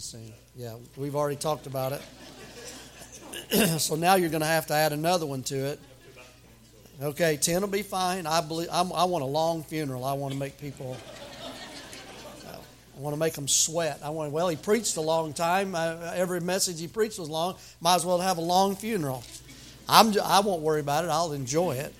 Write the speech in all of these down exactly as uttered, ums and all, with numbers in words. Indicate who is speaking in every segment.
Speaker 1: See, yeah, we've already talked about it. So now you're going to have to add another one to it. Okay, ten will be fine. I believe I'm, I want a long funeral. I want to make people. I want to make them sweat. I want. Well, he preached a long time. Uh, every message he preached was long. Might as well have a long funeral. I'm. I won't worry about it. I'll enjoy it.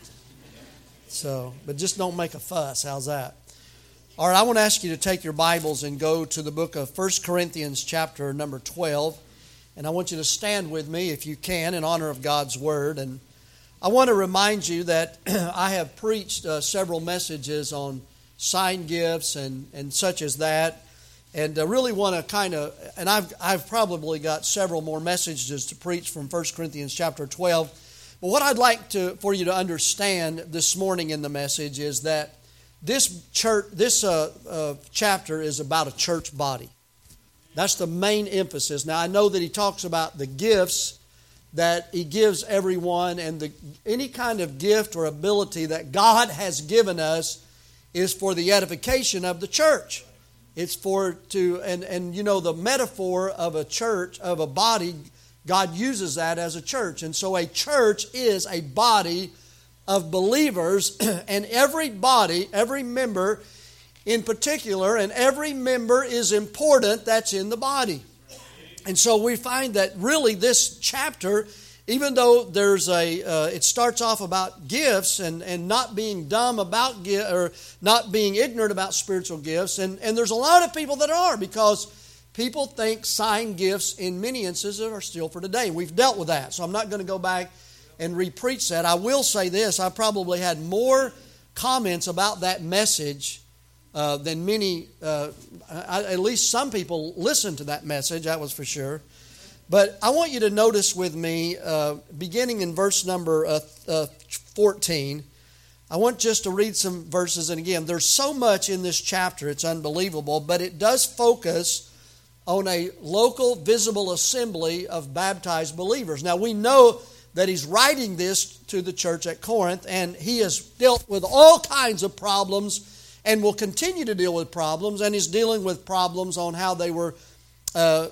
Speaker 1: So, but just don't make a fuss. How's that? All right, I want to ask you to take your Bibles and go to the book of First Corinthians chapter number twelve. And I want you to stand with me, if you can, in honor of God's Word. And I want to remind you that I have preached uh, several messages on sign gifts and, and such as that. And I really want to kind of, and I've, I've probably got several more messages to preach from First Corinthians chapter twelve. But what I'd like to for you to understand this morning in the message is that This church, this uh, uh, chapter is about a church body. That's the main emphasis. Now, I know that he talks about the gifts that he gives everyone, and the, any kind of gift or ability that God has given us is for the edification of the church. It's for to, and, and you know, the metaphor of a church, of a body, God uses that as a church. And so a church is a body of believers, and every body, every member in particular, and every member is important that's in the body. And so we find that really this chapter, even though there's a, uh, it starts off about gifts and, and not being dumb about gifts, or not being ignorant about spiritual gifts, and, and there's a lot of people that are, because people think sign gifts in many instances are still for today. We've dealt with that, so I'm not going to go back and re-preach that. I will say this, I probably had more comments about that message uh, than many, uh, I, at least some people listened to that message, that was for sure. But I want you to notice with me, uh, beginning in verse number uh, uh, fourteen, I want just to read some verses, and again, there's so much in this chapter, it's unbelievable, but it does focus on a local visible assembly of baptized believers. Now we know that he's writing this to the church at Corinth, and he has dealt with all kinds of problems and will continue to deal with problems, and he's dealing with problems on how they were uh,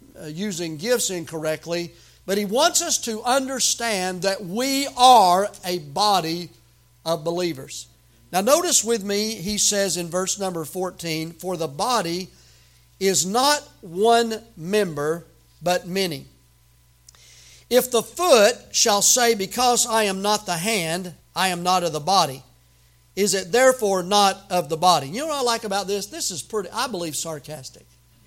Speaker 1: using gifts incorrectly. But he wants us to understand that we are a body of believers. Now notice with me, he says in verse number fourteen, "For the body is not one member, but many. If the foot shall say, because I am not the hand, I am not of the body, is it therefore not of the body?" You know what I like about this? This is pretty, I believe, sarcastic.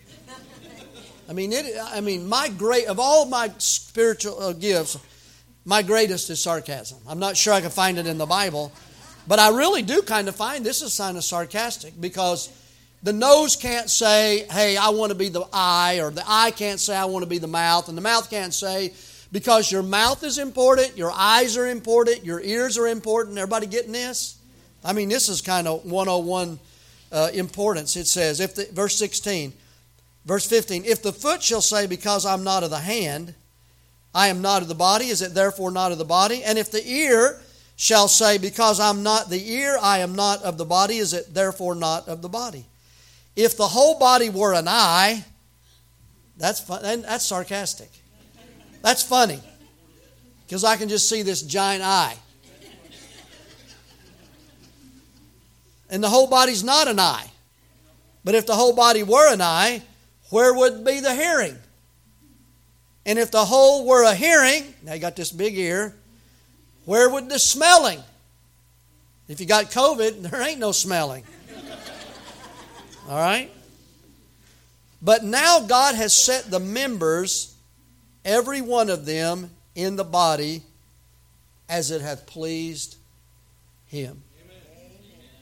Speaker 1: I mean, it, I mean, my great of all my spiritual uh, gifts, my greatest is sarcasm. I'm not sure I can find it in the Bible, but I really do kind of find this is kind of sarcastic, because the nose can't say, "Hey, I want to be the eye," or the eye can't say, "I want to be the mouth," and the mouth can't say, because your mouth is important, your eyes are important, your ears are important. Everybody getting this? I mean, this is kind of one oh one uh, importance. It says, if the, verse sixteen, verse fifteen, "If the foot shall say, because I'm not of the hand, I am not of the body, is it therefore not of the body? And if the ear shall say, because I'm not the ear, I am not of the body, is it therefore not of the body? If the whole body were an eye," that's fun, that's sarcastic. That's funny, because I can just see this giant eye. And the whole body's not an eye. But if the whole body were an eye, where would be the hearing? And if the whole were a hearing, now you got this big ear, where would the smelling? If you got COVID, there ain't no smelling. All right? But now God has set the members, every one of them, in the body as it hath pleased Him. Amen.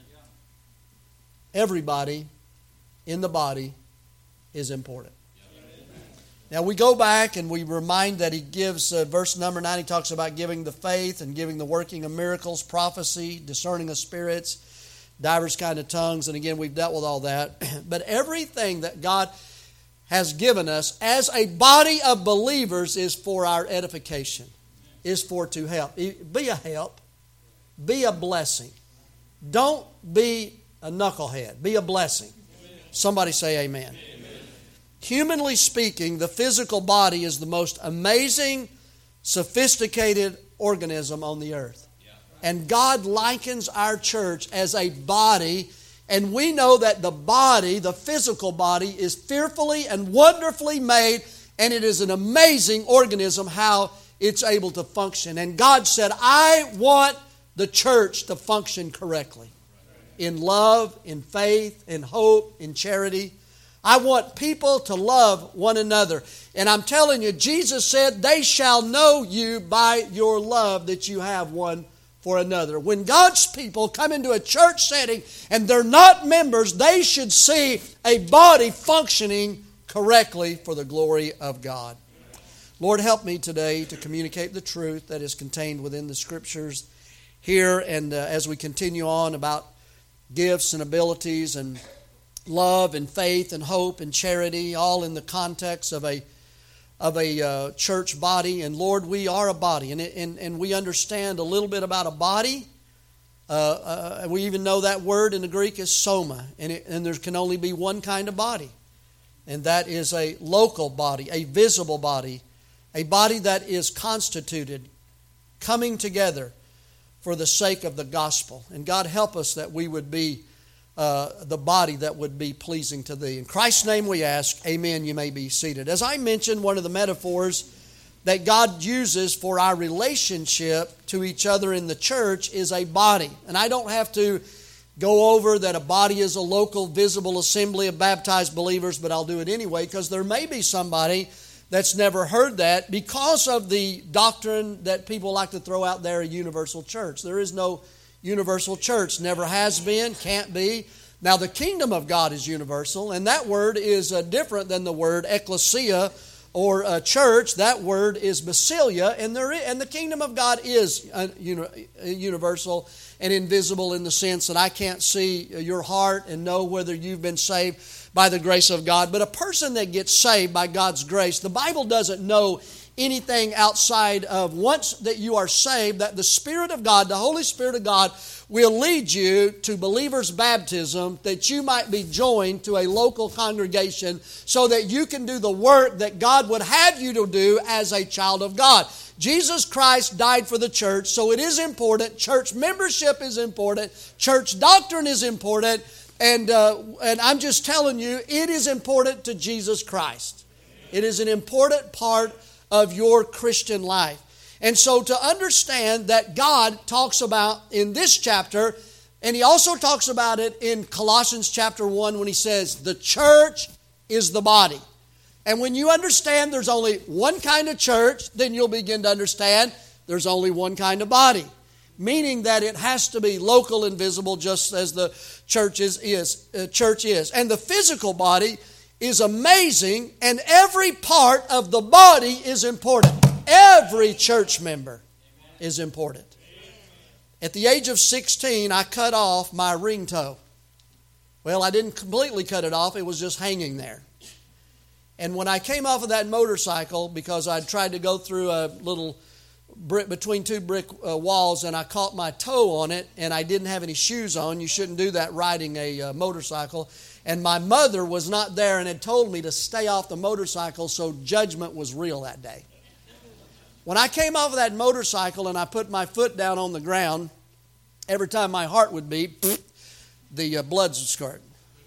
Speaker 1: Everybody in the body is important. Amen. Now we go back and we remind that he gives, uh, verse number nine, he talks about giving the faith and giving the working of miracles, prophecy, discerning of spirits, divers kind of tongues, and again we've dealt with all that. But everything that God has given us as a body of believers is for our edification, is for to help. Be a help. Be a blessing. Don't be a knucklehead. Be a blessing. Somebody say amen. Amen. humanly speaking, the physical body is the most amazing, sophisticated organism on the earth. And God likens our church as a body, and we know that the body, the physical body, is fearfully and wonderfully made, and it is an amazing organism how it's able to function. And God said, I want the church to function correctly. In love, in faith, in hope, in charity. I want people to love one another. And I'm telling you, Jesus said, they shall know you by your love that you have one for another. When God's people come into a church setting and they're not members, they should see a body functioning correctly for the glory of God. Lord, help me today to communicate the truth that is contained within the Scriptures here, and uh, as we continue on about gifts and abilities and love and faith and hope and charity, all in the context of a of a uh, church body. And Lord, we are a body, and, and, and we understand a little bit about a body. Uh, uh, we even know that word in the Greek is soma, and, it, and there can only be one kind of body, and that is a local body, a visible body, a body that is constituted, coming together for the sake of the gospel. And God, help us that we would be uh, the body that would be pleasing to Thee. In Christ's name we ask, amen. You may be seated. As I mentioned, one of the metaphors that God uses for our relationship to each other in the church is a body. And I don't have to go over that a body is a local, visible assembly of baptized believers, but I'll do it anyway, because there may be somebody that's never heard that because of the doctrine that people like to throw out there, a universal church. There is no universal church. Never has been, can't be. Now, the kingdom of God is universal, and that word is uh, different than the word ecclesia or uh, church. That word is basilia, and there is, and the kingdom of God is uh, uni- universal and invisible in the sense that I can't see your heart and know whether you've been saved by the grace of God. But a person that gets saved by God's grace, the Bible doesn't know anything outside of once that you are saved, that the Spirit of God, the Holy Spirit of God, will lead you to believers' baptism, that you might be joined to a local congregation so that you can do the work that God would have you to do as a child of God. Jesus Christ died for the church, so it is important. Church membership is important. Church doctrine is important. And, uh, and I'm just telling you, it is important to Jesus Christ. It is an important part of your Christian life. And so to understand that God talks about in this chapter, and He also talks about it in Colossians chapter one when He says, the church is the body. And when you understand there's only one kind of church, then you'll begin to understand there's only one kind of body. Meaning that it has to be local and visible just as the church is, is, uh, church is. And the physical body is amazing, and every part of the body is important. Every church member is important. At the age of sixteen, I cut off my ring toe. Well, I didn't completely cut it off. It was just hanging there. And when I came off of that motorcycle, because I'd tried to go through a little brick between two brick uh, walls, and I caught my toe on it, and I didn't have any shoes on. You shouldn't do that riding a uh, motorcycle. And my mother was not there and had told me to stay off the motorcycle, so judgment was real that day. When I came off of that motorcycle and I put my foot down on the ground, every time my heart would beat, the uh, blood would start.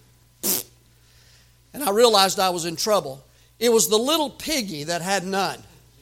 Speaker 1: And I realized I was in trouble. It was the little piggy that had none.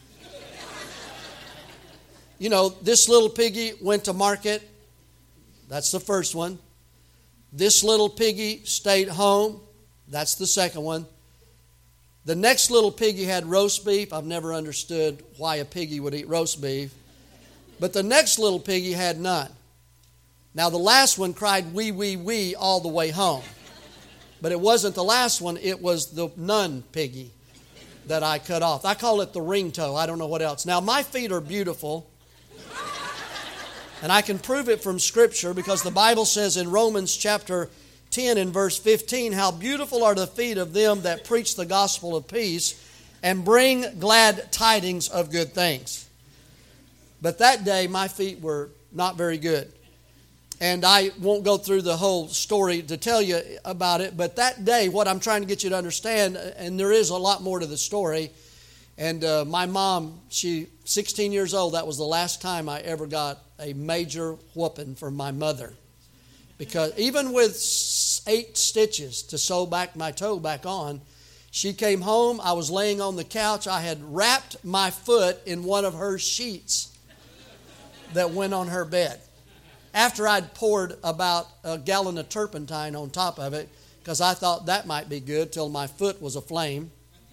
Speaker 1: You know, this little piggy went to market. That's the first one. This little piggy stayed home. That's the second one. The next little piggy had roast beef. I've never understood why a piggy would eat roast beef. But the next little piggy had none. Now the last one cried wee, wee, wee all the way home. But it wasn't the last one. It was the none piggy that I cut off. I call it the ring toe. I don't know what else. Now my feet are beautiful. And I can prove it from Scripture because the Bible says in Romans chapter ten and verse fifteen, how beautiful are the feet of them that preach the gospel of peace and bring glad tidings of good things. But that day my feet were not very good. And I won't go through the whole story to tell you about it, but that day, what I'm trying to get you to understand, and there is a lot more to the story, and uh, my mom, she, sixteen years old, that was the last time I ever got a major whooping from my mother. Because even with eight stitches to sew back my toe back on, she came home, I was laying on the couch, I had wrapped my foot in one of her sheets that went on her bed. After I'd poured about a gallon of turpentine on top of it, because I thought that might be good, till my foot was aflame.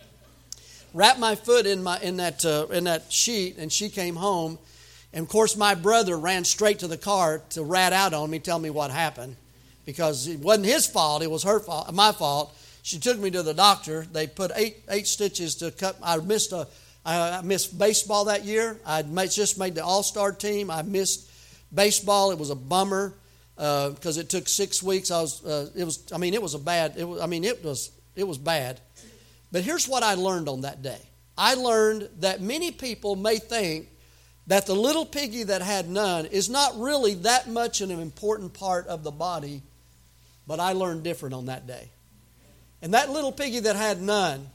Speaker 1: Wrapped my foot in my in that uh, in that sheet, and she came home. And of course, my brother ran straight to the car to rat out on me, tell me what happened, because it wasn't his fault; it was her fault, my fault. She took me to the doctor. They put eight eight stitches to cut. I missed a I missed baseball that year. I'd made, just made the All-Star team. I missed baseball. It was a bummer because uh, it took six weeks. I was. Uh, it was. I mean, it was a bad. It was. I mean, it was. It was bad. But here's what I learned on that day. I learned that many people may think that the little piggy that had none is not really that much an important part of the body, but I learned different on that day. And that little piggy that had none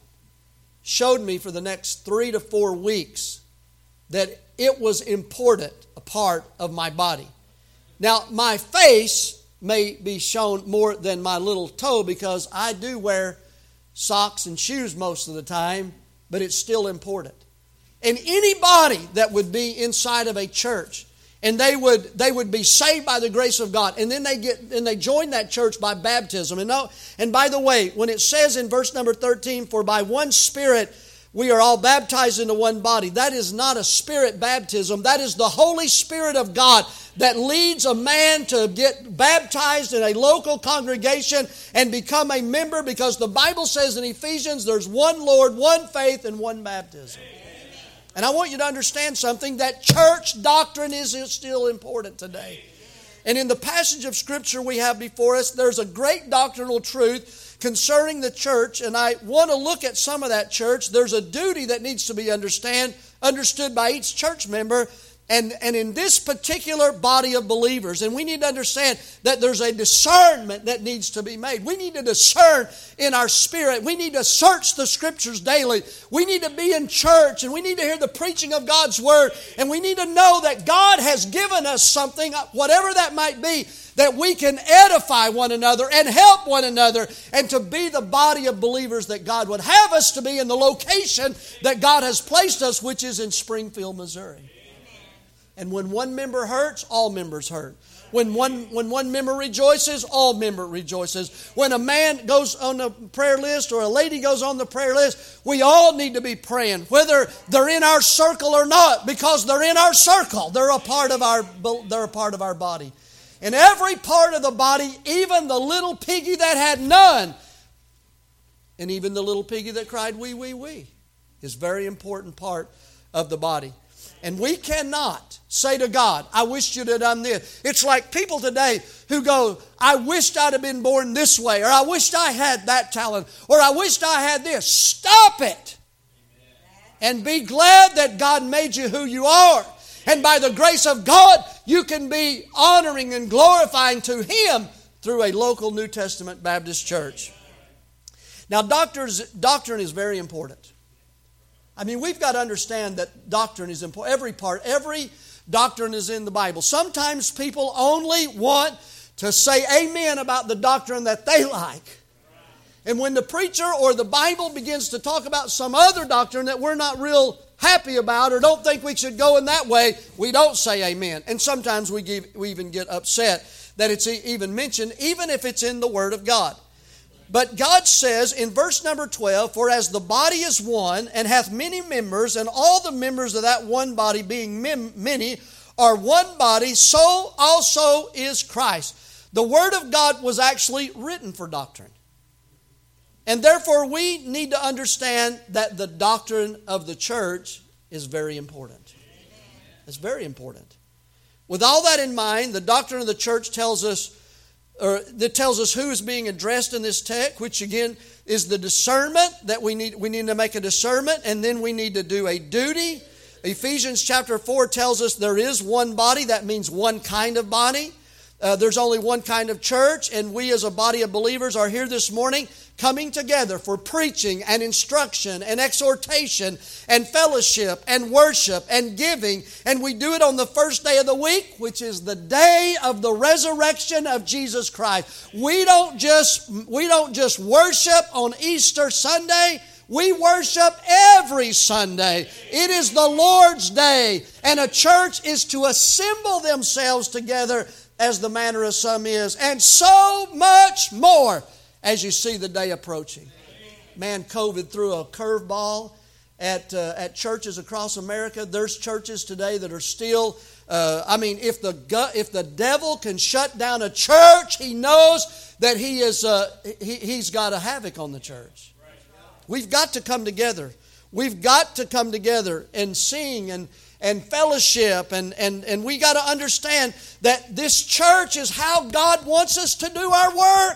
Speaker 1: showed me for the next three to four weeks that it was important, a part of my body. Now, my face may be shown more than my little toe because I do wear socks and shoes most of the time, but it's still important. And anybody that would be inside of a church and they would they would be saved by the grace of God, and then they get and they join that church by baptism. And no, and by the way, when it says in verse number thirteen, for by one Spirit we are all baptized into one body, that is not a spirit baptism. That is the Holy Spirit of God that leads a man to get baptized in a local congregation and become a member, because the Bible says in Ephesians there's one Lord, one faith, and one baptism. And I want you to understand something, that church doctrine is still important today. And in the passage of Scripture we have before us, there's a great doctrinal truth concerning the church, and I want to look at some of that church. There's a duty that needs to be understand, understood by each church member, and, and in this particular body of believers. And we need to understand that there's a discernment that needs to be made. We need to discern in our spirit. We need to search the Scriptures daily. We need to be in church, and we need to hear the preaching of God's Word. And we need to know that God has given us something, whatever that might be, that we can edify one another and help one another, and to be the body of believers that God would have us to be in the location that God has placed us, which is in Springfield, Missouri. And when one member hurts, all members hurt. When one, when one member rejoices, all member rejoices. When a man goes on the prayer list or a lady goes on the prayer list, we all need to be praying, whether they're in our circle or not, because they're in our circle. They're a part of our, they're a part of our body. And every part of the body, even the little piggy that had none, and even the little piggy that cried wee, wee, wee, is a very important part of the body. And we cannot say to God, I wish you'd have done this. It's like people today who go, I wished I'd have been born this way, or I wished I had that talent, or I wished I had this. Stop it. And be glad that God made you who you are. And by the grace of God, you can be honoring and glorifying to Him through a local New Testament Baptist church. Now, doctrine is very important. I mean, we've got to understand that doctrine is important. Every part, every doctrine is in the Bible. Sometimes people only want to say amen about the doctrine that they like. And when the preacher or the Bible begins to talk about some other doctrine that we're not real happy about or don't think we should go in that way, we don't say amen. And sometimes we, give, we even get upset that it's even mentioned, even if it's in the Word of God. But God says in verse number twelve, for as the body is one and hath many members, and all the members of that one body being mem- many are one body, so also is Christ. The Word of God was actually written for doctrine. And therefore we need to understand that the doctrine of the church is very important. It's very important. With all that in mind, the doctrine of the church tells us or that tells us who is being addressed in this text, which again is the discernment that we need. We need to make a discernment, and then we need to do a duty. Ephesians chapter four tells us there is one body. That means one kind of body. Uh, there's only one kind of church, and we as a body of believers are here this morning coming together for preaching and instruction and exhortation and fellowship and worship and giving. And we do it on the first day of the week, which is the day of the resurrection of Jesus Christ. We don't just, we don't just worship on Easter Sunday. We worship every Sunday. It is the Lord's day, and a church is to assemble themselves together as the manner of some is, and so much more as you see the day approaching. Man, COVID threw a curveball at uh, at churches across America. There's churches today that are still, uh, I mean, if the gu- if the devil can shut down a church, he knows that he is uh, he, he's got a havoc on the church. We've got to come together. We've got to come together and sing and and fellowship, and, and, and we got to understand that this church is how God wants us to do our work.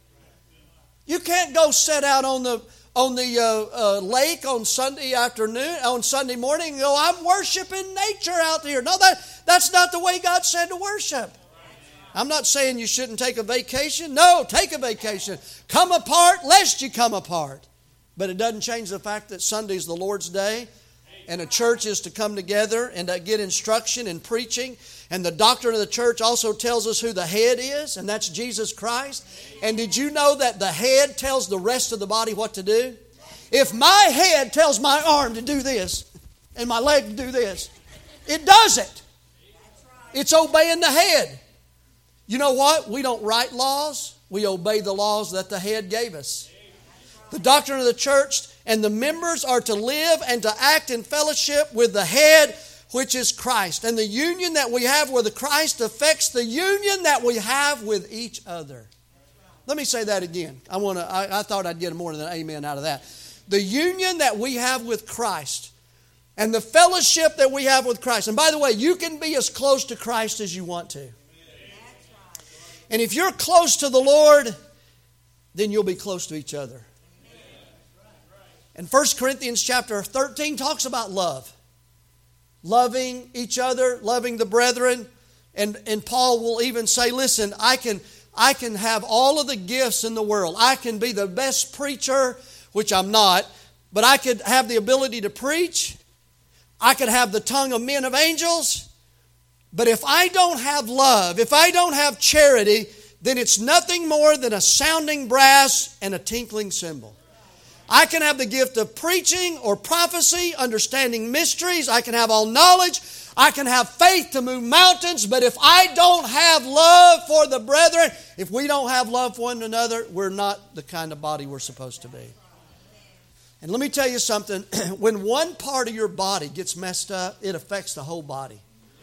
Speaker 1: You can't go sit out on the on the uh, uh, lake on Sunday afternoon, on Sunday morning, and go, I'm worshiping nature out here. No, that that's not the way God said to worship. I'm not saying you shouldn't take a vacation. No, take a vacation. Come apart lest you come apart. But it doesn't change the fact that Sunday's the Lord's day. And a church is to come together and to get instruction and preaching. And the doctrine of the church also tells us who the head is, and that's Jesus Christ. And did you know that the head tells the rest of the body what to do? If my head tells my arm to do this, and my leg to do this, it does it. It's obeying the head. You know what? We don't write laws. We obey the laws that the head gave us. The doctrine of the church and the members are to live and to act in fellowship with the head, which is Christ. And the union that we have with Christ affects the union that we have with each other. Let me say that again. I want to. I, I thought I'd get more than an amen out of that. The union that we have with Christ and the fellowship that we have with Christ. And by the way, you can be as close to Christ as you want to. And if you're close to the Lord, then you'll be close to each other. And First Corinthians chapter thirteen talks about love. Loving each other, loving the brethren. And, and Paul will even say, listen, I can, I can have all of the gifts in the world. I can be the best preacher, which I'm not, but I could have the ability to preach. I could have the tongue of men of angels. But if I don't have love, if I don't have charity, then it's nothing more than a sounding brass and a tinkling cymbal. I can have the gift of preaching or prophecy, understanding mysteries. I can have all knowledge. I can have faith to move mountains. But if I don't have love for the brethren, if we don't have love for one another, we're not the kind of body we're supposed to be. And let me tell you something. When one part of your body gets messed up, it affects the whole body.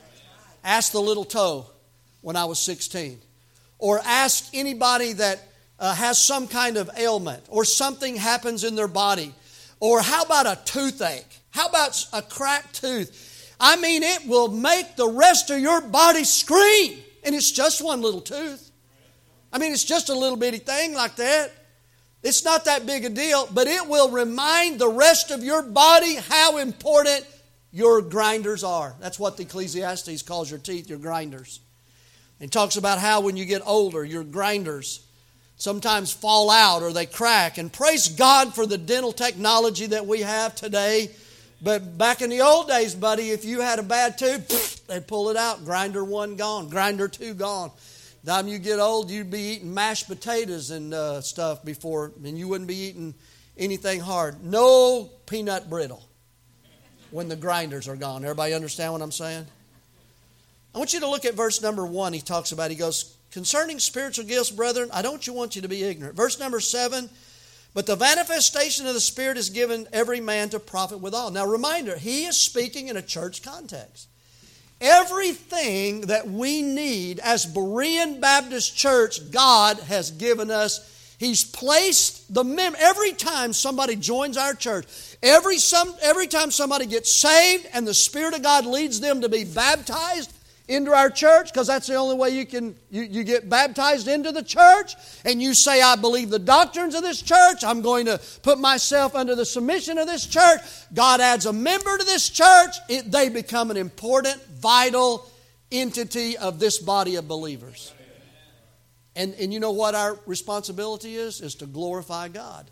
Speaker 1: Ask the little toe when I was sixteen. Or ask anybody that Uh, has some kind of ailment or something happens in their body. Or how about a toothache? How about a cracked tooth? I mean, it will make the rest of your body scream. And it's just one little tooth. I mean, it's just a little bitty thing like that. It's not that big a deal, but it will remind the rest of your body how important your grinders are. That's what the Ecclesiastes calls your teeth, your grinders. It talks about how when you get older, your grinders sometimes fall out or they crack. And praise God for the dental technology that we have today. But back in the old days, buddy, if you had a bad tooth, they'd pull it out. Grinder one gone. Grinder two gone. The time you get old, you'd be eating mashed potatoes and uh, stuff before, and you wouldn't be eating anything hard. No peanut brittle when the grinders are gone. Everybody understand what I'm saying? I want you to look at verse number one. He talks about, he goes, concerning spiritual gifts, brethren, I don't want you to be ignorant. Verse number seven, but the manifestation of the Spirit is given every man to profit withal. Now, reminder, he is speaking in a church context. Everything that we need as Berean Baptist Church, God has given us. He's placed the mem. Every time somebody joins our church, every some every time somebody gets saved and the Spirit of God leads them to be baptized into our church, because that's the only way you can you, you get baptized into the church, and you say, I believe the doctrines of this church, I'm going to put myself under the submission of this church. God adds a member to this church. It, they become an important, vital entity of this body of believers. And, and you know what our responsibility is? Is to glorify God.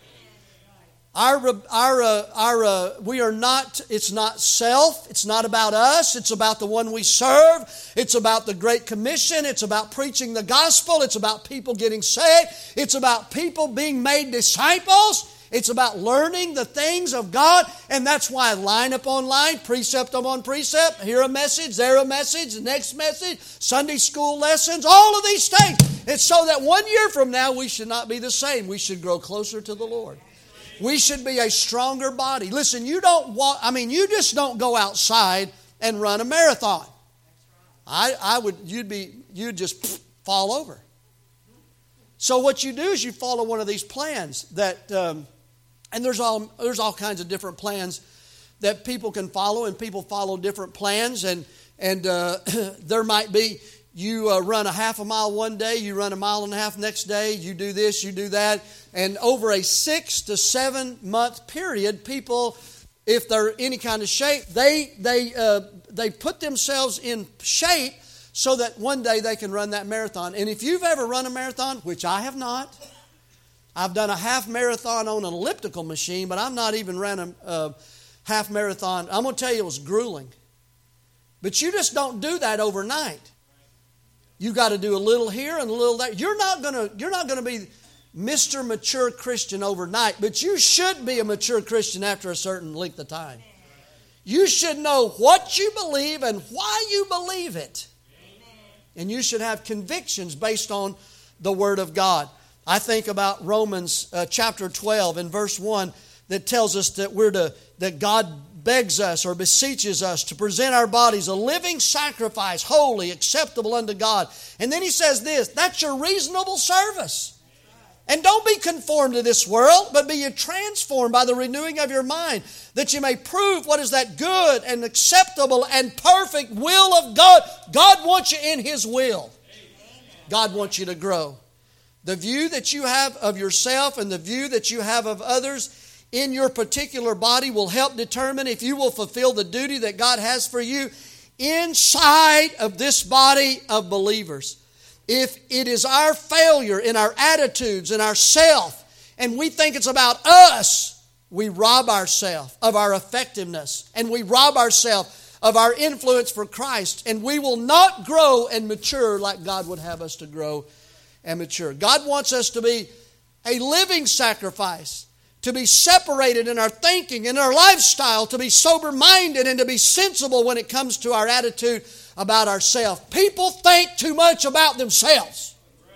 Speaker 1: Our, our, uh, our, uh, we are not, it's not self, it's not about us, it's about the one we serve, it's about the Great Commission, it's about preaching the gospel, it's about people getting saved, it's about people being made disciples, it's about learning the things of God, and that's why line upon line, precept upon precept, here a message, there a message, the next message, Sunday school lessons, all of these things. It's so that one year from now we should not be the same, we should grow closer to the Lord. We should be a stronger body. Listen, you don't walk, I mean, you just don't go outside and run a marathon. I, I would, you'd be, you'd just fall over. So what you do is you follow one of these plans that, um, and there's all, there's all kinds of different plans that people can follow, and people follow different plans, and, and uh, there might be, you uh, run a half a mile one day, you run a mile and a half next day, you do this, you do that. And over a six to seven month period, people, if they're any kind of shape, they they uh, they put themselves in shape so that one day they can run that marathon. And if you've ever run a marathon, which I have not, I've done a half marathon on an elliptical machine, but I've not even ran a uh, half marathon. I'm going to tell you, it was grueling. But you just don't do that overnight. You got to do a little here and a little there. You're not going to you're not going to be Mister Mature Christian overnight, but you should be a mature Christian after a certain length of time. You should know what you believe and why you believe it. And you should have convictions based on the Word of God. I think about Romans uh, chapter twelve and verse one that tells us that we're to that God begs us or beseeches us to present our bodies a living sacrifice, holy, acceptable unto God. And then he says this, that's your reasonable service. And don't be conformed to this world, but be ye transformed by the renewing of your mind, that you may prove what is that good and acceptable and perfect will of God. God wants you in His will. God wants you to grow. The view that you have of yourself and the view that you have of others in your particular body will help determine if you will fulfill the duty that God has for you inside of this body of believers. If it is our failure in our attitudes and our self, and we think it's about us, we rob ourselves of our effectiveness, and we rob ourselves of our influence for Christ, and we will not grow and mature like God would have us to grow and mature. God wants us to be a living sacrifice, to be separated in our thinking, in our lifestyle, to be sober-minded and to be sensible when it comes to our attitude about ourselves. People think too much about themselves.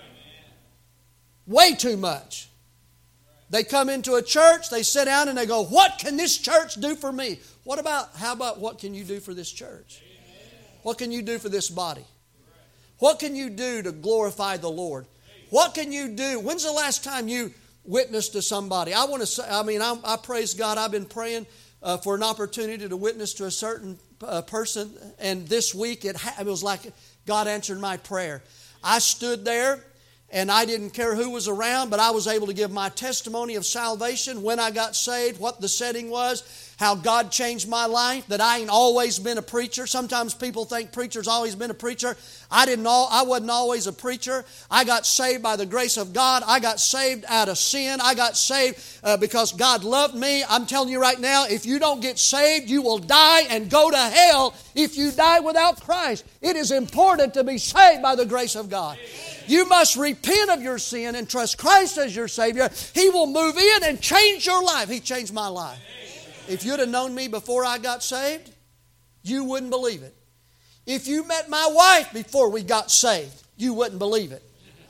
Speaker 1: Way too much. They come into a church, they sit down and they go, what can this church do for me? What about, how about what can you do for this church? What can you do for this body? What can you do to glorify the Lord? What can you do? When's the last time you witness to somebody? I want to say, I mean, I, I praise God. I've been praying uh, for an opportunity to witness to a certain uh, person, and this week it, ha- it was like God answered my prayer. I stood there, and I didn't care who was around, but I was able to give my testimony of salvation, when I got saved, what the setting was, how God changed my life, that I ain't always been a preacher. Sometimes people think preacher's always been a preacher. I didn't all, I wasn't always a preacher. I got saved by the grace of God. I got saved out of sin. I got saved uh, because God loved me. I'm telling you right now, if you don't get saved, you will die and go to hell if you die without Christ. It is important to be saved by the grace of God. You must repent of your sin and trust Christ as your Savior. He will move in and change your life. He changed my life. If you'd have known me before I got saved, you wouldn't believe it. If you met my wife before we got saved, you wouldn't believe it.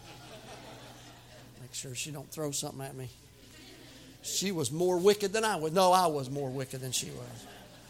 Speaker 1: Make sure she don't throw something at me. She was more wicked than I was. No, I was more wicked than she was.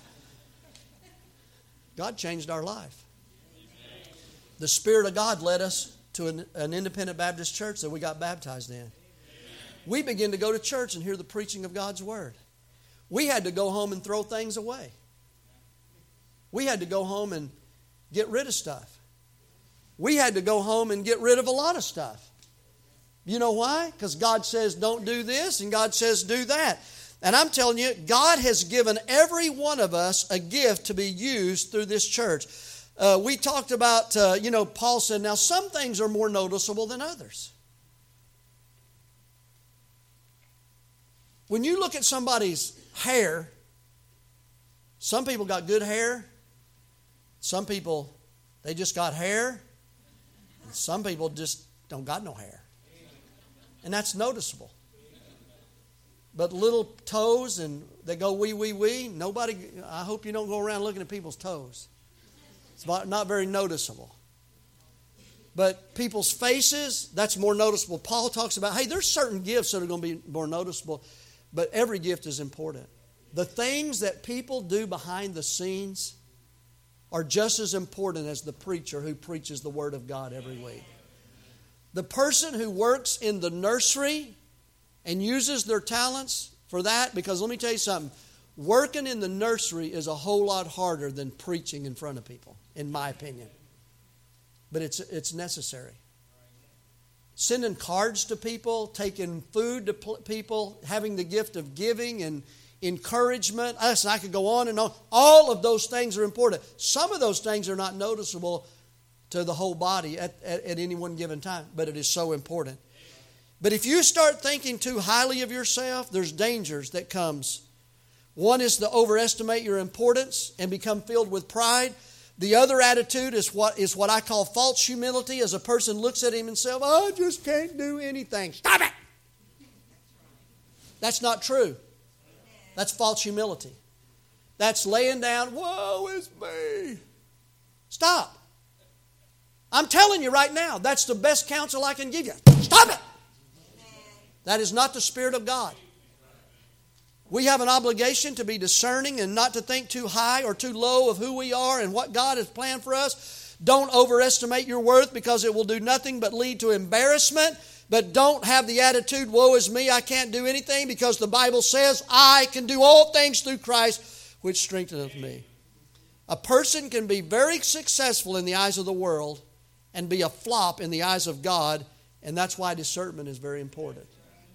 Speaker 1: God changed our life. The Spirit of God led us to an, an independent Baptist church that we got baptized in. We began to go to church and hear the preaching of God's Word. We had to go home and throw things away. We had to go home and get rid of stuff. We had to go home and get rid of a lot of stuff. You know why? Because God says don't do this and God says do that. And I'm telling you, God has given every one of us a gift to be used through this church. Uh, we talked about, uh, you know, Paul said, now some things are more noticeable than others. When you look at somebody's hair, some people got good hair. Some people, they just got hair. And some people just don't got no hair. And that's noticeable. But little toes and they go wee, wee, wee. Nobody, I hope you don't go around looking at people's toes. It's not very noticeable. But people's faces, that's more noticeable. Paul talks about, hey, there's certain gifts that are going to be more noticeable. But every gift is important. The things that people do behind the scenes are just as important as the preacher who preaches the Word of God every week. The person who works in the nursery and uses their talents for that, because let me tell you something, working in the nursery is a whole lot harder than preaching in front of people, in my opinion. But it's it's necessary. Sending cards to people, taking food to people, having the gift of giving and encouragement. Listen, I could go on and on. All of those things are important. Some of those things are not noticeable to the whole body at, at, at any one given time, but it is so important. But if you start thinking too highly of yourself, there's dangers that comes. One is to overestimate your importance and become filled with pride. The other attitude is what is what I call false humility, as a person looks at himself, oh, I just can't do anything. Stop it! That's not true. That's false humility. That's laying down, woe is me. Stop. I'm telling you right now, that's the best counsel I can give you. Stop it! That is not the Spirit of God. We have an obligation to be discerning and not to think too high or too low of who we are and what God has planned for us. Don't overestimate your worth, because it will do nothing but lead to embarrassment. But don't have the attitude, woe is me, I can't do anything, because the Bible says, I can do all things through Christ, which strengtheneth me. A person can be very successful in the eyes of the world and be a flop in the eyes of God, and that's why discernment is very important.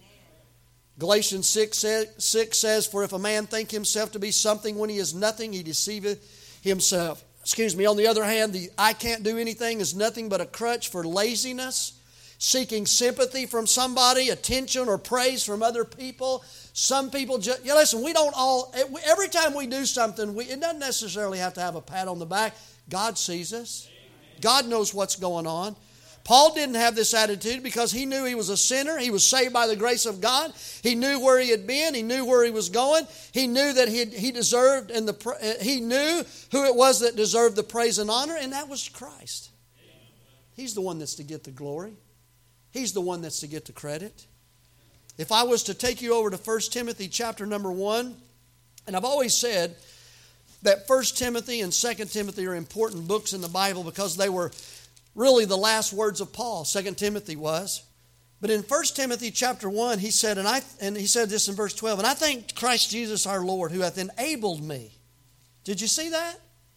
Speaker 1: Galatians six says, for if a man think himself to be something when he is nothing, he deceiveth himself. Excuse me. On the other hand, the I can't do anything is nothing but a crutch for laziness, seeking sympathy from somebody, attention or praise from other people. Some people just, yeah, listen, we don't all, every time we do something, we, it doesn't necessarily have to have a pat on the back. God sees us. God knows what's going on. Paul didn't have this attitude because he knew he was a sinner. He was saved by the grace of God. He knew where he had been. He knew where he was going. He knew that he he deserved and the he knew who it was that deserved the praise and honor, and that was Christ. He's the one that's to get the glory. He's the one that's to get the credit. If I was to take you over to First Timothy chapter number one, and I've always said that First Timothy and Second Timothy are important books in the Bible because they were really the last words of Paul. Second Timothy was. But in First Timothy chapter one, he said, and I and he said this in verse twelve, and I thank Christ Jesus our Lord, who hath enabled me. Did you see that?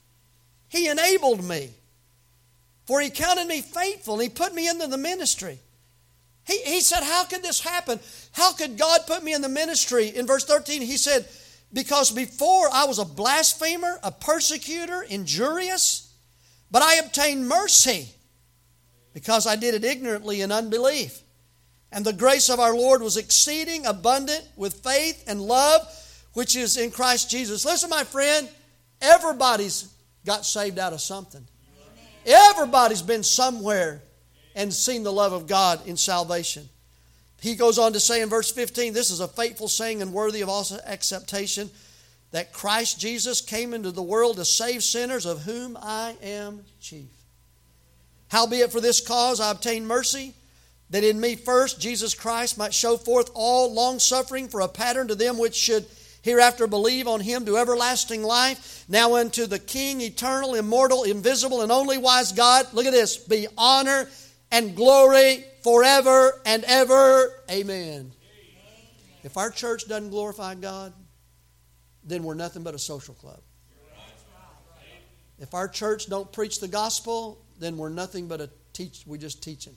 Speaker 1: He enabled me. For he counted me faithful, and he put me into the ministry. He, he said, how could this happen? How could God put me in the ministry? In verse thirteen, he said, because before I was a blasphemer, a persecutor, injurious, but I obtained mercy because I did it ignorantly in unbelief. And the grace of our Lord was exceeding abundant with faith and love, which is in Christ Jesus. Listen, my friend, everybody's got saved out of something. Everybody's been somewhere and seen the love of God in salvation. He goes on to say in verse fifteen, this is a faithful saying and worthy of all acceptation, that Christ Jesus came into the world to save sinners, of whom I am chief. Howbeit for this cause I obtained mercy, that in me first Jesus Christ might show forth all longsuffering for a pattern to them which should hereafter believe on him to everlasting life. Now unto the King, eternal, immortal, invisible, and only wise God, look at this, be honor and glory forever and ever. Amen. If our church doesn't glorify God, then we're nothing but a social club. If our church don't preach the gospel, then we're nothing but a teach. We're just teaching.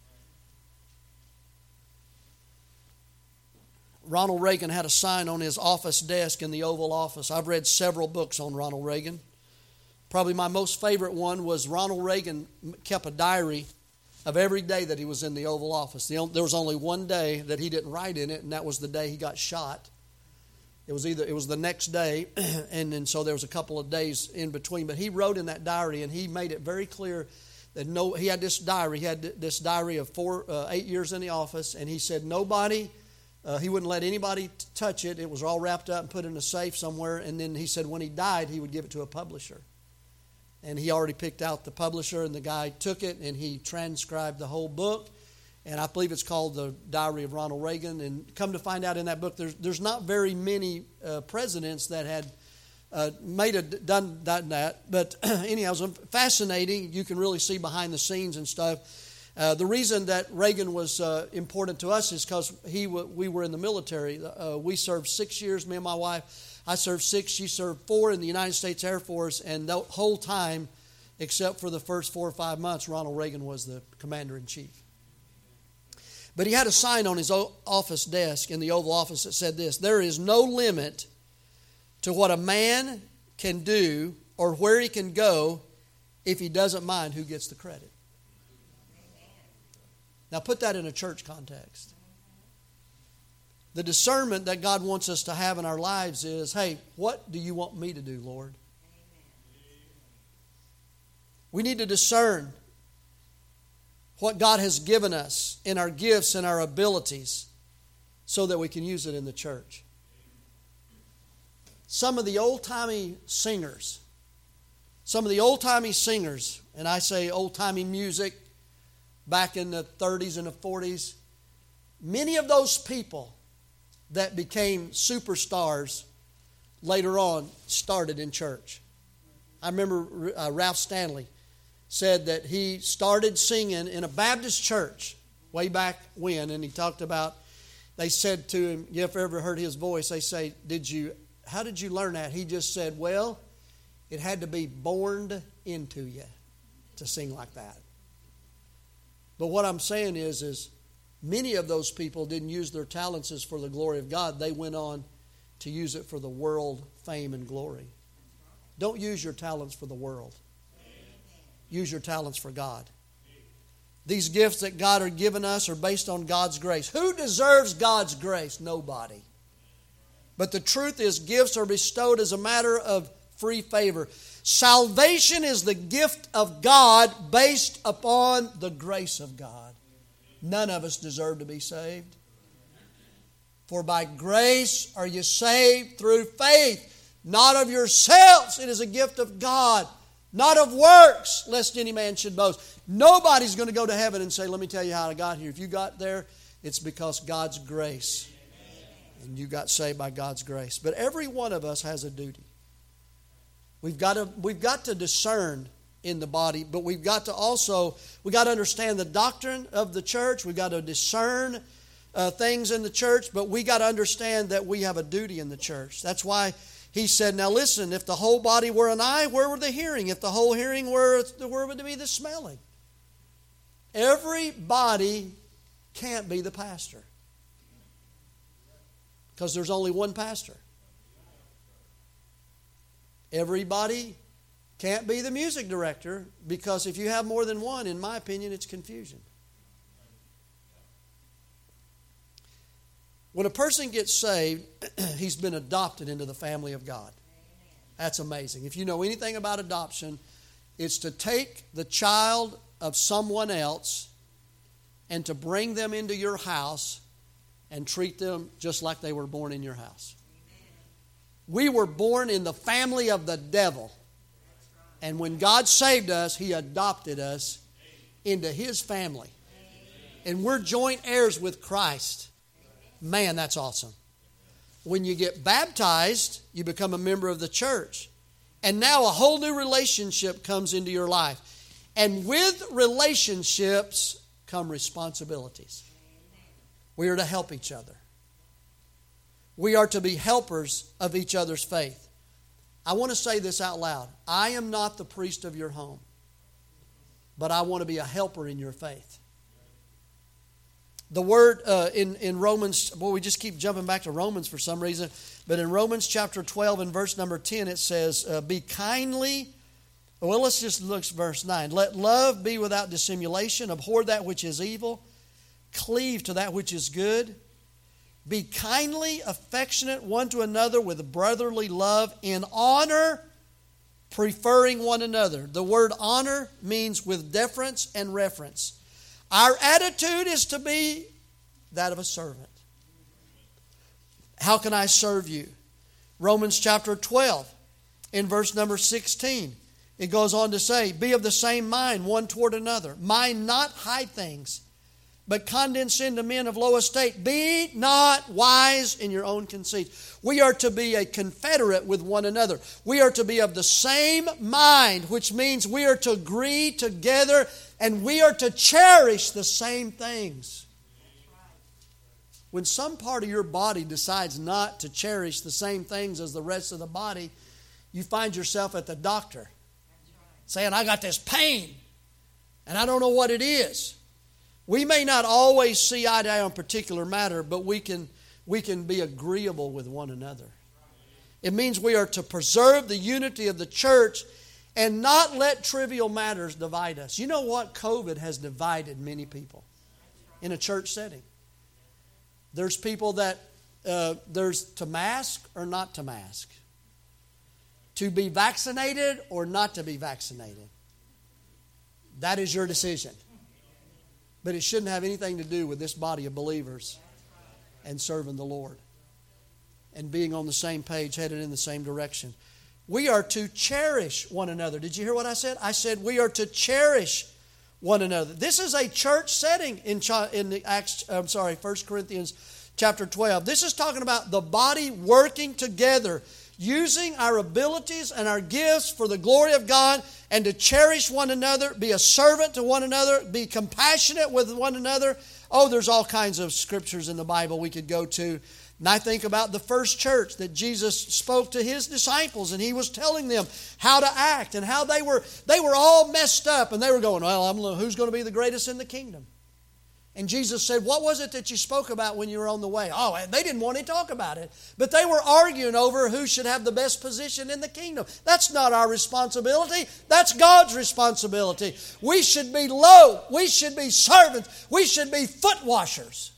Speaker 1: Ronald Reagan had a sign on his office desk in the Oval Office. I've read several books on Ronald Reagan. Probably my most favorite one was Ronald Reagan kept a diary of every day that he was in the Oval Office. There was only one day that he didn't write in it, and that was the day he got shot. It was either it was the next day, and then so there was a couple of days in between. But he wrote in that diary, and he made it very clear that no. He had this diary. He had this diary of four, uh, eight years in the office, and he said nobody. Uh, he wouldn't let anybody t- touch it. It was all wrapped up and put in a safe somewhere. And then he said when he died, he would give it to a publisher. And he already picked out the publisher, and the guy took it, and he transcribed the whole book. And I believe it's called The Diary of Ronald Reagan. And come to find out in that book, there's there's not very many uh, presidents that had uh, made a, done, done that. But anyhow, it was fascinating. You can really see behind the scenes and stuff. Uh, the reason that Reagan was uh, important to us is because he w- we were in the military. Uh, we served six years, me and my wife. I served six, she served four in the United States Air Force, and the whole time, except for the first four or five months, Ronald Reagan was the commander-in-chief. But he had a sign on his office desk in the Oval Office that said this: there is no limit to what a man can do or where he can go if he doesn't mind who gets the credit. Now put that in a church context. The discernment that God wants us to have in our lives is, hey, what do you want me to do, Lord? We need to discern what God has given us in our gifts and our abilities so that we can use it in the church. Some of the old-timey singers, some of the old-timey singers, and I say old-timey music back in the thirties and the forties, many of those people that became superstars later on started in church. I remember uh, Ralph Stanley said that he started singing in a Baptist church way back when, and he talked about, they said to him, you have ever heard his voice, they say, "Did you? How did you learn that?" He just said, well, it had to be born into you to sing like that. But what I'm saying is, is many of those people didn't use their talents as for the glory of God. They went on to use it for the world fame and glory. Don't use your talents for the world. Use your talents for God. These gifts that God has given us are based on God's grace. Who deserves God's grace? Nobody. But the truth is, gifts are bestowed as a matter of free favor. Salvation is the gift of God based upon the grace of God. None of us deserve to be saved. For by grace are you saved through faith, not of yourselves. It is a gift of God, not of works, lest any man should boast. Nobody's going to go to heaven and say, let me tell you how I got here. If you got there, it's because God's grace. And you got saved by God's grace. But every one of us has a duty. We've got to, we've got to discern in the body, but we've got to also, we've got to understand the doctrine of the church. We've got to discern uh, things in the church, but we got to understand that we have a duty in the church. That's why he said, now listen, if the whole body were an eye, where were the hearing? If the whole hearing were, where would be the smelling? Everybody can't be the pastor because there's only one pastor. Everybody can't be the music director because if you have more than one, in my opinion, it's confusion. When a person gets saved, he's been adopted into the family of God. That's amazing. If you know anything about adoption, it's to take the child of someone else and to bring them into your house and treat them just like they were born in your house. We were born in the family of the devil. And when God saved us, He adopted us into His family. And we're joint heirs with Christ. Man, that's awesome. When you get baptized, you become a member of the church. And now a whole new relationship comes into your life. And with relationships come responsibilities. We are to help each other. We are to be helpers of each other's faith. I want to say this out loud. I am not the priest of your home, but I want to be a helper in your faith. The word uh, in, in Romans, boy, we just keep jumping back to Romans for some reason, but in Romans chapter twelve and verse number ten, it says, uh, be kindly Well, let's just look at verse nine. Let love be without dissimulation. Abhor that which is evil. Cleave to that which is good. Be kindly affectionate one to another with brotherly love, in honor, preferring one another. The word honor means with deference and reference. Our attitude is to be that of a servant. How can I serve you? Romans chapter twelve, in verse number sixteen. It goes on to say, be of the same mind one toward another. Mind not high things, but condescend to men of low estate. Be not wise in your own conceit. We are to be a confederate with one another. We are to be of the same mind, which means we are to agree together and we are to cherish the same things. When some part of your body decides not to cherish the same things as the rest of the body, you find yourself at the doctor saying, I got this pain and I don't know what it is. We may not always see eye to eye on a particular matter, but we can, we can be agreeable with one another. It means we are to preserve the unity of the church and not let trivial matters divide us. You know what? COVID has divided many people in a church setting. There's people that, uh, there's to mask or not to mask. To be vaccinated or not to be vaccinated. That is your decision. But it shouldn't have anything to do with this body of believers and serving the Lord. And being on the same page, headed in the same direction. We are to cherish one another. Did you hear what I said? I said we are to cherish one another. This is a church setting in in the Acts. I'm sorry, First Corinthians chapter twelve. This is talking about the body working together, using our abilities and our gifts for the glory of God, and to cherish one another, be a servant to one another, be compassionate with one another. Oh, there's all kinds of scriptures in the Bible we could go to. And I think about the first church that Jesus spoke to His disciples, and He was telling them how to act and how they were they were all messed up, and they were going, well, I'm, who's going to be the greatest in the kingdom? And Jesus said, what was it that you spoke about when you were on the way? Oh, they didn't want to talk about it. But they were arguing over who should have the best position in the kingdom. That's not our responsibility. That's God's responsibility. We should be low. We should be servants. We should be foot washers.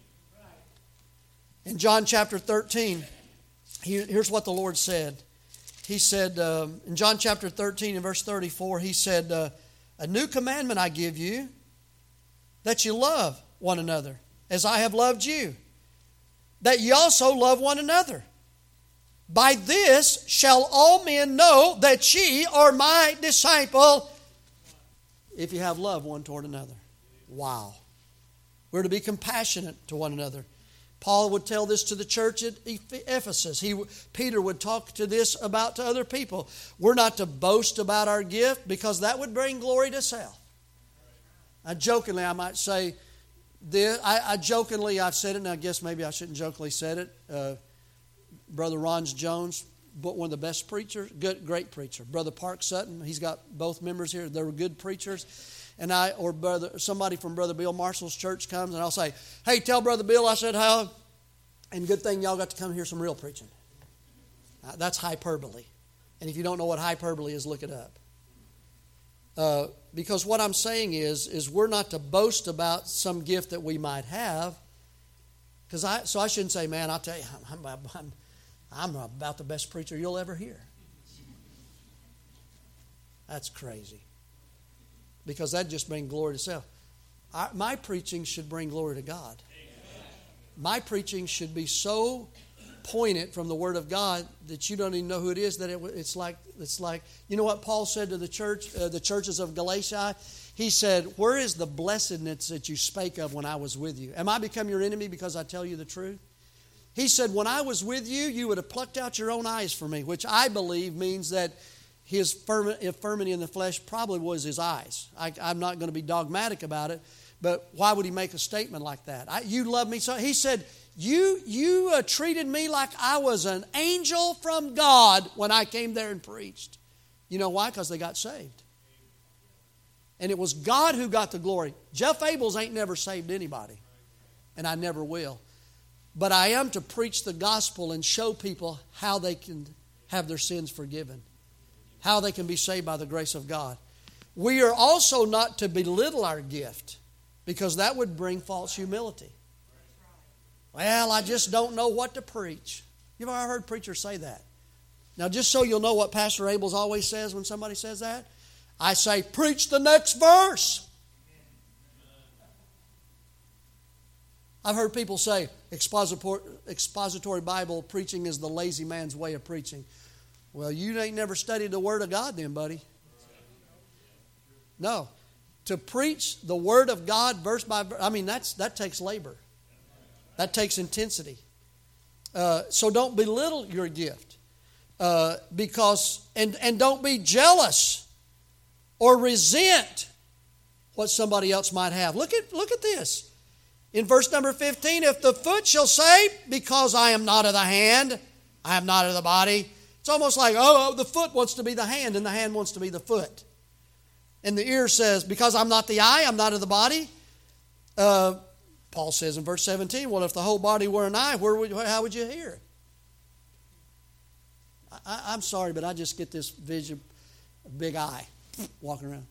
Speaker 1: In John chapter thirteen, here's what the Lord said. He said, um, in John chapter thirteen and verse thirty-four, He said, uh, a new commandment I give you, that you love one another, as I have loved you, that ye also love one another. By this shall all men know that ye are my disciple, if you have love one toward another. Wow. We're to be compassionate to one another. Paul would tell this to the church at Ephesus. He, Peter would talk to this about to other people. We're not to boast about our gift, because that would bring glory to self. I jokingly, I might say, this, I, I jokingly, I've said it, and I guess maybe I shouldn't jokingly said it. Uh, Brother Ron Jones, one of the best preachers, good, great preacher. Brother Park Sutton, he's got both members here. They were good preachers. And I, or brother, somebody from Brother Bill Marshall's church comes, and I'll say, hey, tell Brother Bill I said how. And good thing y'all got to come hear some real preaching. Uh, that's hyperbole. And if you don't know what hyperbole is, look it up. Uh, because what I'm saying is, is we're not to boast about some gift that we might have. Because I, so I shouldn't say, man, I'll tell you, I'm, I'm, I'm about the best preacher you'll ever hear. That's crazy. Because that just brings glory to self. I, my preaching should bring glory to God. Amen. My preaching should be so pointed from the Word of God that you don't even know who it is. That it, it's like it's like you know what Paul said to the church, uh, the churches of Galatia. He said, "Where is the blessedness that you spake of when I was with you? Am I become your enemy because I tell you the truth?" He said, "When I was with you, you would have plucked out your own eyes for me," which I believe means that his infirmity in the flesh probably was his eyes. I, I'm not going to be dogmatic about it, but why would he make a statement like that? I, you love me so. He said, you, you uh, treated me like I was an angel from God when I came there and preached. You know why? Because they got saved. And it was God who got the glory. Jeff Abels ain't never saved anybody, and I never will. But I am to preach the gospel and show people how they can have their sins forgiven, how they can be saved by the grace of God. We are also not to belittle our gift, because that would bring false humility. Well, I just don't know what to preach. You've ever heard preachers say that? Now, just so you'll know what Pastor Abels always says when somebody says that, I say, preach the next verse. I've heard people say expository, expository Bible preaching is the lazy man's way of preaching. Well, you ain't never studied the Word of God then, buddy. No. To preach the Word of God verse by verse, I mean, that's that takes labor. That takes intensity. Uh, so don't belittle your gift. Uh, because and, and don't be jealous or resent what somebody else might have. Look at look at this. In verse number fifteen, if the foot shall say, because I am not of the hand, I am not of the body. It's almost like, oh, oh, the foot wants to be the hand and the hand wants to be the foot. And the ear says, because I'm not the eye, I'm not of the body. Uh, Paul says in verse seventeen, well, if the whole body were an eye, where would, how would you hear? I, I'm sorry, but I just get this vision, a big eye walking around.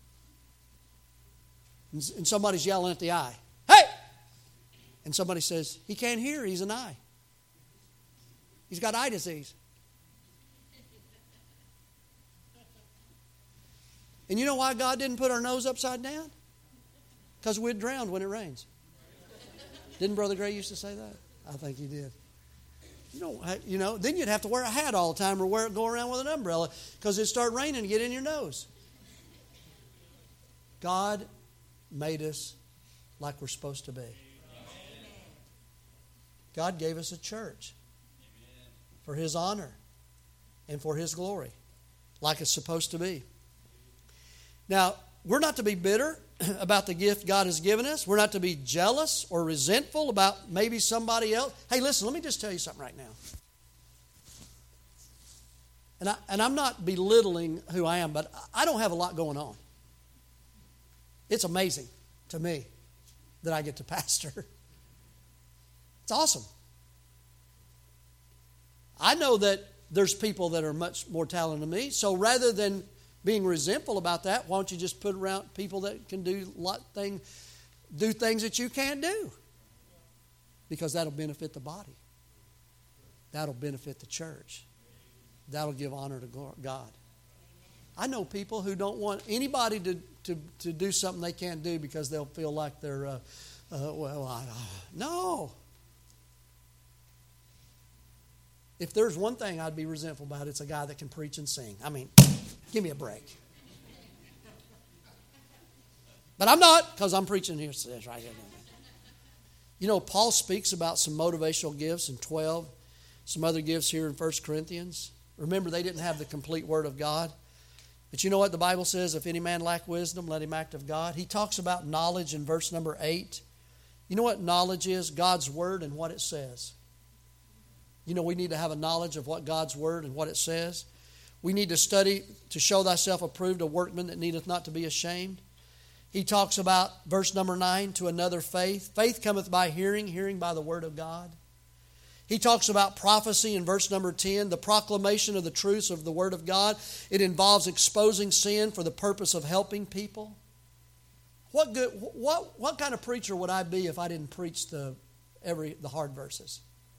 Speaker 1: And, and somebody's yelling at the eye. Hey! And somebody says, he can't hear, he's an eye. He's got eye disease. And you know why God didn't put our nose upside down? Because we'd drowned when it rains. Didn't Brother Gray used to say that? I think he did. You know, you know, then you'd have to wear a hat all the time or wear go around with an umbrella because it'd start raining and get in your nose. God made us like we're supposed to be. God gave us a church for His honor and for His glory, like it's supposed to be. Now, we're not to be bitter about the gift God has given us. We're not to be jealous or resentful about maybe somebody else. Hey, listen, let me just tell you something right now. And, I, and I'm not belittling who I am, but I don't have a lot going on. It's amazing to me that I get to pastor. It's awesome. I know that there's people that are much more talented than me, so rather than being resentful about that, why don't you just put around people that can do lot thing, do things that you can't do? Because that'll benefit the body. That'll benefit the church. That'll give honor to God. I know people who don't want anybody to, to, to do something they can't do because they'll feel like they're, uh, uh, well, I, uh, no. If there's one thing I'd be resentful about, it's a guy that can preach and sing. I mean, give me a break. But I'm not, because I'm preaching here right here. You know, Paul speaks about some motivational gifts in twelve, some other gifts here in First Corinthians. Remember, they didn't have the complete Word of God. But you know what the Bible says? If any man lack wisdom, let him act of God. He talks about knowledge in verse number eight. You know what knowledge is? God's Word and what it says. You know, we need to have a knowledge of what God's Word and what it says. We need to study to show thyself approved, a workman that needeth not to be ashamed. He talks about verse number nine, to another faith. Faith cometh by hearing, hearing by the Word of God. He talks about prophecy in verse number ten, the proclamation of the truths of the Word of God. It involves exposing sin for the purpose of helping people. What good? What what kind of preacher would I be if I didn't preach the every the hard verses?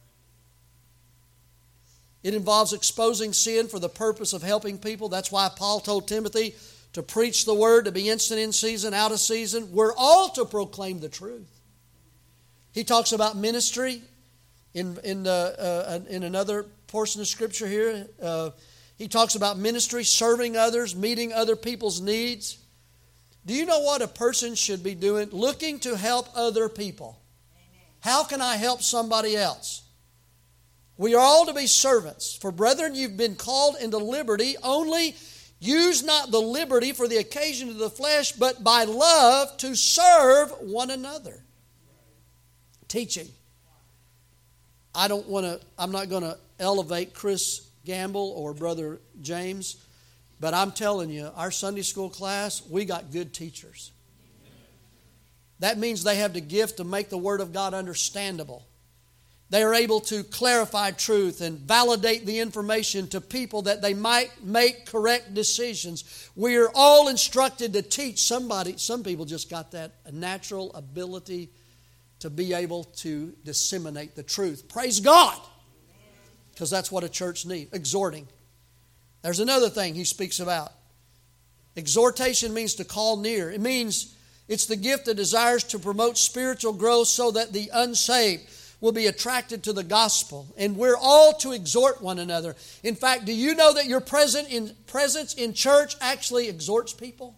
Speaker 1: It involves exposing sin for the purpose of helping people. That's why Paul told Timothy to preach the word, to be instant in season, out of season. We're all to proclaim the truth. He talks about ministry in in, uh, uh, in another portion of Scripture here. Uh, he talks about ministry, serving others, meeting other people's needs. Do you know what a person should be doing? Looking to help other people. Amen. How can I help somebody else? We are all to be servants. For brethren, you've been called into liberty. Only use not the liberty for the occasion of the flesh, but by love to serve one another. Teaching. I don't want to, I'm not going to elevate Chris Gamble or Brother James, but I'm telling you, our Sunday school class, we got good teachers. That means they have the gift to make the Word of God understandable. They are able to clarify truth and validate the information to people that they might make correct decisions. We are all instructed to teach somebody. Some people just got that natural ability to be able to disseminate the truth. Praise God! Because that's what a church needs. Exhorting. There's another thing he speaks about. Exhortation means to call near. It means it's the gift that desires to promote spiritual growth so that the unsaved will be attracted to the gospel. And we're all to exhort one another. In fact, do you know that your present in, presence in church actually exhorts people?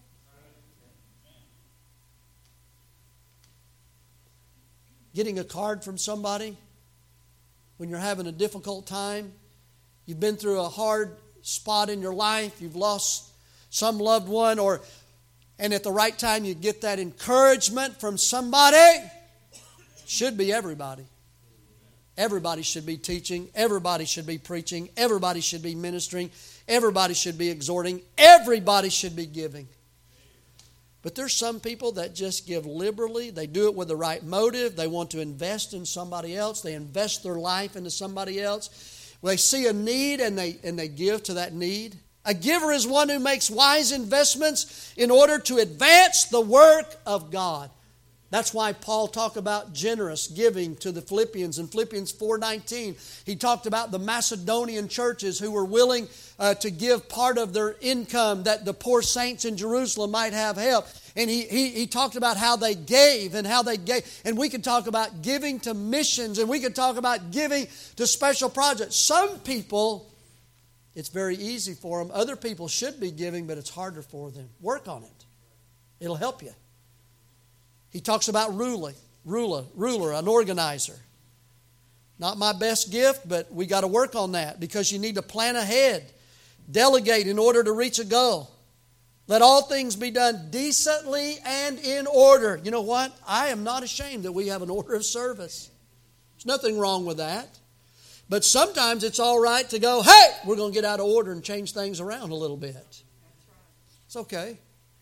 Speaker 1: Getting a card from somebody when you're having a difficult time, you've been through a hard spot in your life, you've lost some loved one, or and at the right time you get that encouragement from somebody. Should be everybody. Everybody should be teaching. Everybody should be preaching. Everybody should be ministering. Everybody should be exhorting. Everybody should be giving. But there's some people that just give liberally. They do it with the right motive. They want to invest in somebody else. They invest their life into somebody else. They see a need and they, and they give to that need. A giver is one who makes wise investments in order to advance the work of God. That's why Paul talked about generous giving to the Philippians. In Philippians four nineteen, he talked about the Macedonian churches who were willing uh, to give part of their income that the poor saints in Jerusalem might have help. And he, he, he talked about how they gave and how they gave. And we could talk about giving to missions, and we could talk about giving to special projects. Some people, it's very easy for them. Other people should be giving, but it's harder for them. Work on it. It'll help you. He talks about ruler, ruler, ruler, an organizer. Not my best gift, but we got to work on that because you need to plan ahead. Delegate in order to reach a goal. Let all things be done decently and in order. You know what? I am not ashamed that we have an order of service. There's nothing wrong with that. But sometimes it's all right to go, hey, we're going to get out of order and change things around a little bit. It's okay.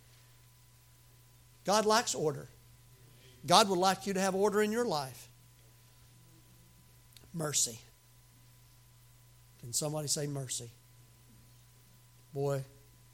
Speaker 1: God likes order. God would like you to have order in your life. Mercy. Can somebody say mercy? Boy.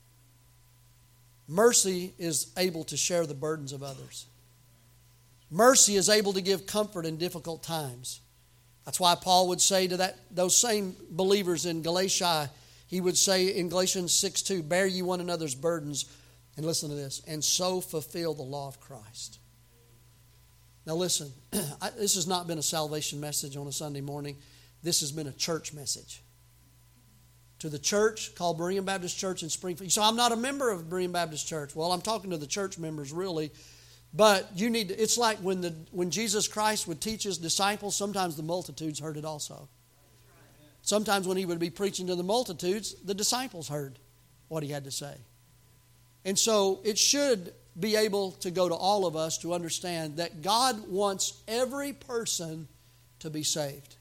Speaker 1: Mercy is able to share the burdens of others. Mercy is able to give comfort in difficult times. That's why Paul would say to that those same believers in Galatia, he would say in Galatians six two, bear ye one another's burdens, and listen to this, and so fulfill the law of Christ. Now listen, I, this has not been a salvation message on a Sunday morning. This has been a church message. To the church called Berean Baptist Church in Springfield. So I'm not a member of Berean Baptist Church. Well, I'm talking to the church members really. But you need to, it's like when the when Jesus Christ would teach his disciples, sometimes the multitudes heard it also. Sometimes when he would be preaching to the multitudes, the disciples heard what he had to say. And so it should be able to go to all of us to understand that God wants every person to be saved.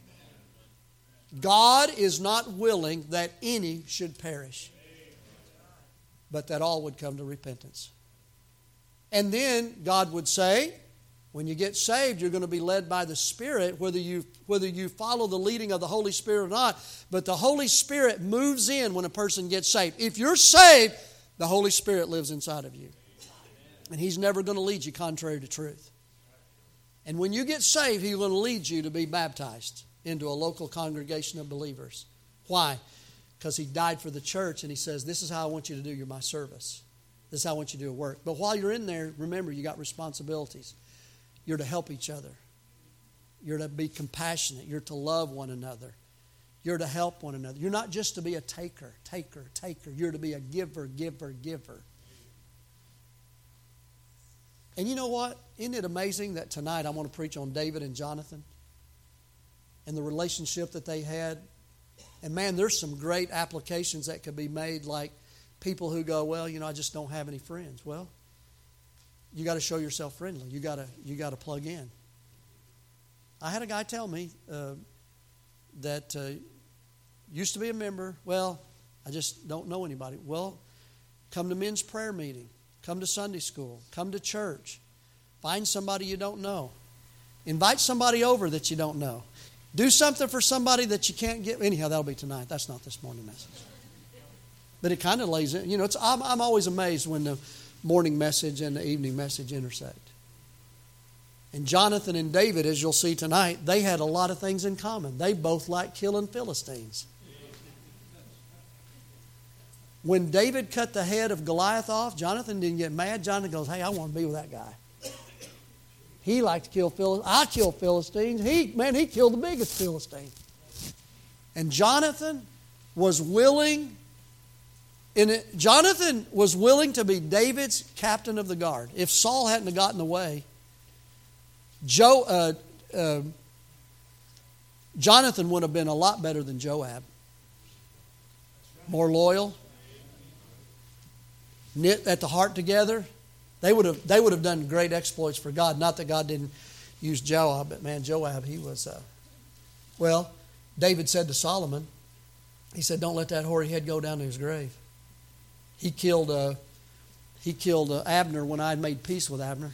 Speaker 1: God is not willing that any should perish, but that all would come to repentance. And then God would say, when you get saved, you're going to be led by the Spirit, whether you, whether you follow the leading of the Holy Spirit or not. But the Holy Spirit moves in when a person gets saved. If you're saved, the Holy Spirit lives inside of you. And He's never going to lead you contrary to truth. And when you get saved, He's going to lead you to be baptized into a local congregation of believers. Why? Because He died for the church and He says, this is how I want you to do your my service. This is how I want you to do work. But while you're in there, remember, you got responsibilities. You're to help each other. You're to be compassionate. You're to love one another. You're to help one another. You're not just to be a taker, taker, taker. You're to be a giver, giver, giver. And you know what? Isn't it amazing that tonight I want to preach on David and Jonathan and the relationship that they had? And man, there's some great applications that could be made, like people who go, well, you know, I just don't have any friends. Well, you got to show yourself friendly. You got to you got to plug in. I had a guy tell me uh, that uh, used to be a member. Well, I just don't know anybody. Well, come to men's prayer meeting. Come to Sunday school. Come to church. Find somebody you don't know. Invite somebody over that you don't know. Do something for somebody that you can't get. Anyhow, that'll be tonight. That's not this morning message. But it kind of lays in. You know, it's, I'm, I'm always amazed when the morning message and the evening message intersect. And Jonathan and David, as you'll see tonight, they had a lot of things in common. They both liked killing Philistines. When David cut the head of Goliath off, Jonathan didn't get mad. Jonathan goes, hey, I want to be with that guy. He liked to kill Philistines. I kill Philistines. He, man, he killed the biggest Philistine. And Jonathan was willing, in it, Jonathan was willing to be David's captain of the guard. If Saul hadn't gotten in the way, Joe, uh, uh, Jonathan would have been a lot better than Joab. More loyal, knit at the heart together. They would have they would have done great exploits for God. Not that God didn't use Joab, but man, Joab, he was, uh, well, David said to Solomon, he said, don't let that hoary head go down to his grave. He killed uh, he killed uh, Abner when I had made peace with Abner.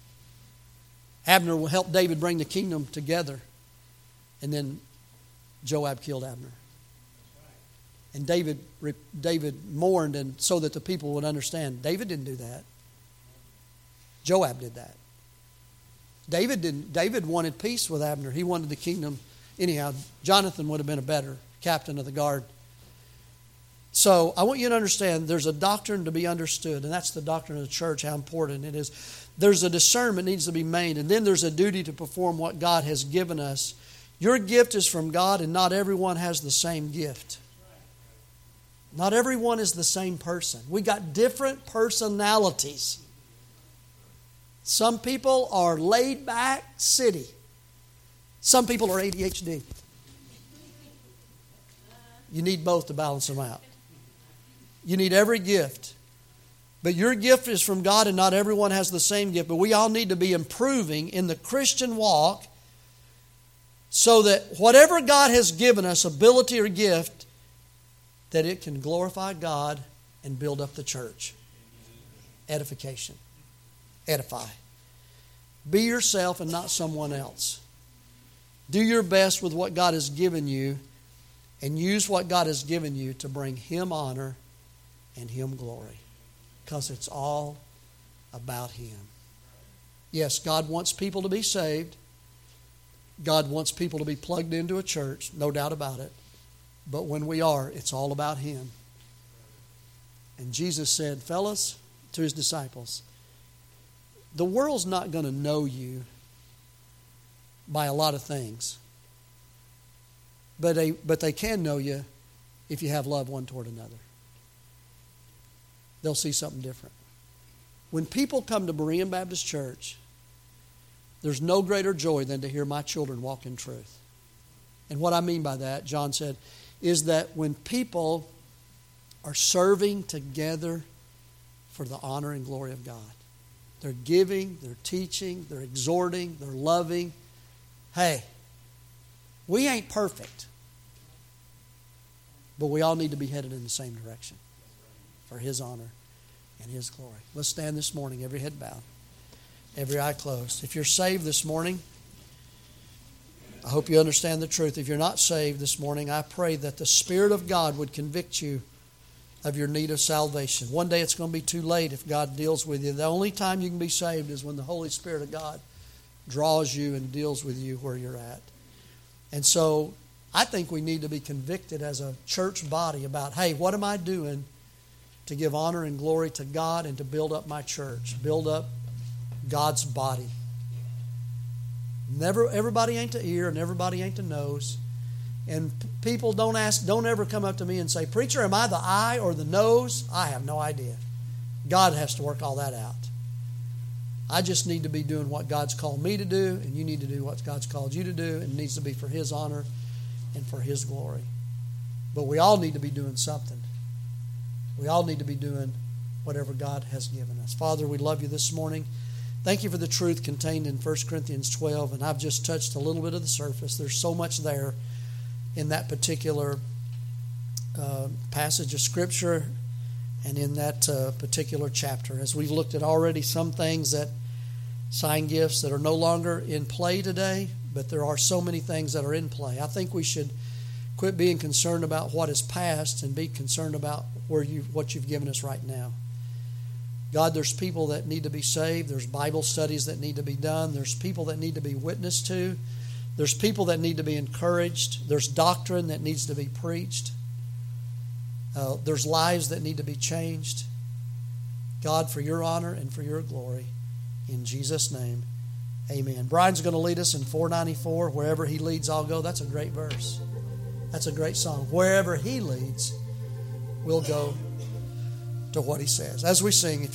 Speaker 1: Abner helped David bring the kingdom together. And then Joab killed Abner. And David David mourned, and so that the people would understand. David didn't do that. Joab did that. David didn't. David wanted peace with Abner. He wanted the kingdom. Anyhow, Jonathan would have been a better captain of the guard. So I want you to understand there's a doctrine to be understood, and that's the doctrine of the church, how important it is. There's a discernment needs to be made, and then there's a duty to perform what God has given us. Your gift is from God, and not everyone has the same gift. Not everyone is the same person. We got different personalities. Some people are laid back, city. Some people are A D H D. You need both to balance them out. You need every gift. But your gift is from God, and not everyone has the same gift. But we all need to be improving in the Christian walk so that whatever God has given us, ability or gift, that it can glorify God and build up the church. Edification. Edify. Be yourself and not someone else. Do your best with what God has given you, and use what God has given you to bring Him honor and Him glory. Because it's all about Him. Yes, God wants people to be saved. God wants people to be plugged into a church, no doubt about it. But when we are, it's all about Him. And Jesus said, fellas, to His disciples, the world's not going to know you by a lot of things. But they, but they can know you if you have love one toward another. They'll see something different. When people come to Berean Baptist Church, there's no greater joy than to hear my children walk in truth. And what I mean by that, John said, is that when people are serving together for the honor and glory of God, they're giving, they're teaching, they're exhorting, they're loving. Hey, we ain't perfect, but we all need to be headed in the same direction for His honor and His glory. Let's stand this morning, every head bowed, every eye closed. If you're saved this morning, I hope you understand the truth. If you're not saved this morning, I pray that the Spirit of God would convict you of your need of salvation. One day it's going to be too late if God deals with you. The only time you can be saved is when the Holy Spirit of God draws you and deals with you where you're at. And so I think we need to be convicted as a church body about, hey, what am I doing to give honor and glory to God and to build up my church, build up God's body. Never, everybody ain't the ear and everybody ain't the nose. And people don't ask, don't ever come up to me and say, preacher, am I the eye or the nose? I have no idea. God has to work all that out. I just need to be doing what God's called me to do, and you need to do what God's called you to do, and it needs to be for His honor and for His glory. But we all need to be doing something. We all need to be doing whatever God has given us. Father, we love you this morning. Thank you for the truth contained in First Corinthians twelve, and I've just touched a little bit of the surface. There's so much there in that particular uh, passage of Scripture and in that uh, particular chapter. As we've looked at already some things that sign gifts that are no longer in play today, but there are so many things that are in play. I think we should quit being concerned about what is past and be concerned about where you what you've given us right now. God, there's people that need to be saved. There's Bible studies that need to be done. There's people that need to be witnessed to. There's people that need to be encouraged. There's doctrine that needs to be preached. Uh, there's lives that need to be changed. God, for your honor and for your glory, in Jesus' name, amen. Brian's going to lead us in four ninety-four. Wherever he leads, I'll go. That's a great verse. That's a great song. Wherever he leads, we'll go to what he says. As we sing,